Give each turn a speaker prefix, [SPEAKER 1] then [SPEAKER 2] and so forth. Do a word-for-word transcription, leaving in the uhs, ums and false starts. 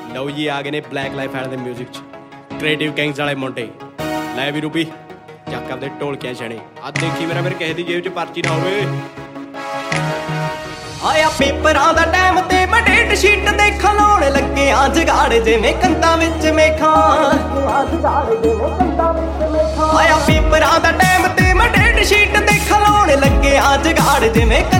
[SPEAKER 1] ਲਓ ਜੀ ਆ ਗਏ ਨੇ ਬਲੈਕ ਲਾਈਫ ਵਾਲਿਆਂ ਦੇ ਮਿਊਜ਼ਿਕ 'ਚ ਕ੍ਰੀਏਟਿਵ ਕਿੰਗਸ ਵਾਲੇ ਮੁੰਡੇ। ਲੈ ਵੀ ਰੂਬੀ ਚੱਕ ਆਪਦੇ ਢੋਲਕਿਆਂ ਛਣੇ ਆ ਦੇਖੀ ਮੇਰਾ ਮੇਰੇ ਕਿਸੇ ਦੀ ਜੇਬ 'ਚ ਪਰਚੀ ਨਾ ਹੋਵੇ।
[SPEAKER 2] ਆਇਆ ਪੇਪਰਾਂ ਦਾ ਟਾਈਮ ਤੇ ਮੈਂ ਡੇਟ ਸ਼ੀਟ ਦੇਖਣ ਲਾਉਣ ਲੱਗੇ ਆ ਜਗਾੜ ਜਿਵੇਂ ਕੰਧਾਂ ਵਿੱਚ ਮੇਖਾਂ। ਆਇਆ ਪੇਪਰਾਂ ਦਾ ਟਾਈਮ ਤੇ ਮੈਂ ਡੇਟ ਸ਼ੀਟ ਦੇਖਣ ਲਾਉਣ ਲੱਗੇ ਆ ਜਗਾੜ ਜਿਵੇਂ